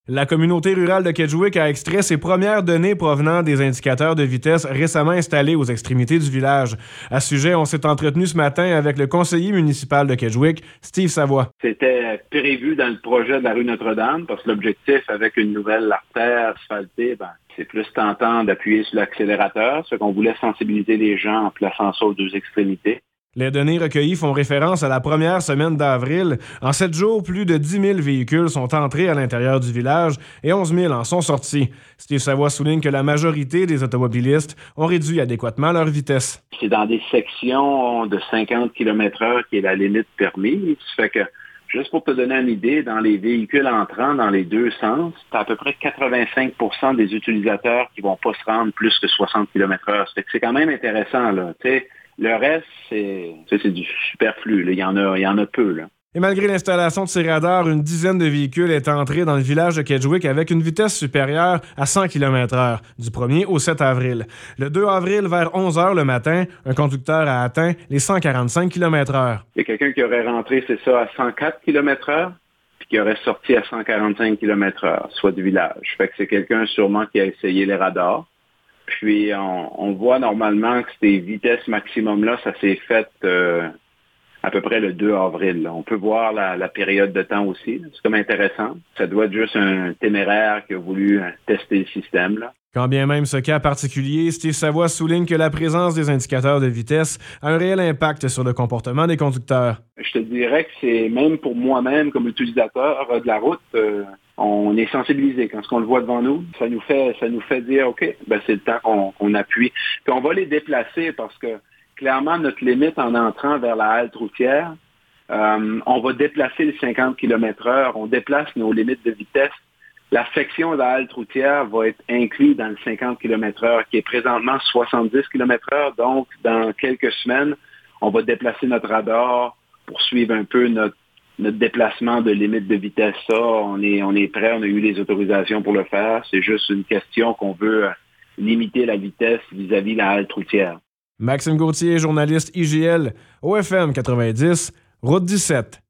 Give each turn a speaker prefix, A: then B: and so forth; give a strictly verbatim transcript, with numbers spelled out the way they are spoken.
A: La communauté rurale de Kedgewick a extrait ses premières données provenant des indicateurs de vitesse récemment installés aux extrémités du village. À ce sujet, on s'est entretenu ce matin avec le conseiller municipal de Kedgewick, Steve Savoie.
B: C'était prévu dans le projet de la rue Notre-Dame parce que l'objectif avec une nouvelle artère asphaltée, ben, c'est plus tentant d'appuyer sur l'accélérateur, ce qu'on voulait sensibiliser les gens en plaçant ça aux deux extrémités.
A: Les données recueillies font référence à la première semaine d'avril. En sept jours, plus de dix mille véhicules sont entrés à l'intérieur du village et onze mille en sont sortis. Steve Savoie souligne que la majorité des automobilistes ont réduit adéquatement leur vitesse.
B: C'est dans des sections de cinquante kilomètres heure qui est la limite permise. Ça fait que, juste pour te donner une idée, dans les véhicules entrant dans les deux sens, c'est à peu près quatre-vingt-cinq pour cent des utilisateurs qui vont pas se rendre plus que soixante kilomètres heure. Ça fait que c'est quand même intéressant, là. Tu sais, le reste, c'est, c'est du superflu. Là. Il y en a, il y en a peu. Là.
A: Et malgré l'installation de ces radars, une dizaine de véhicules est entrée dans le village de Kedgewick avec une vitesse supérieure à cent kilomètres heure, du premier au sept avril. Le deux avril, vers onze heures le matin, un conducteur a atteint les cent quarante-cinq kilomètres heure.
B: Il y a quelqu'un qui aurait rentré, c'est ça, à cent quatre kilomètres heure, puis qui aurait sorti à cent quarante-cinq kilomètres heure, soit du village. Fait que c'est quelqu'un sûrement qui a essayé les radars. Puis, on, on voit normalement que ces vitesses maximum-là, ça s'est fait euh, à peu près le deux avril. Là. On peut voir la, la période de temps aussi. Là. C'est comme intéressant. Ça doit être juste un téméraire qui a voulu tester le système. Là.
A: Quand bien même ce cas particulier, Steve Savoie souligne que la présence des indicateurs de vitesse a un réel impact sur le comportement des conducteurs.
B: Je te dirais que c'est même pour moi-même, comme utilisateur de la route, euh, on est sensibilisé. Quand on le voit devant nous, ça nous fait ça nous fait dire, OK, ben c'est le temps qu'on, qu'on appuie. Puis on va les déplacer parce que clairement, notre limite en entrant vers la halte routière, euh, on va déplacer les cinquante kilomètres heure, on déplace nos limites de vitesse. La section de la halte routière va être inclue dans le cinquante kilomètres heure, qui est présentement soixante-dix kilomètres heure. Donc, dans quelques semaines, on va déplacer notre radar pour suivre un peu notre, notre déplacement de limite de vitesse. Ça, on est, on est prêt, on a eu les autorisations pour le faire. C'est juste une question qu'on veut limiter la vitesse vis-à-vis de la halte routière.
A: Maxime Gauthier, journaliste I G L, O F M quatre-vingt-dix, Route dix-sept.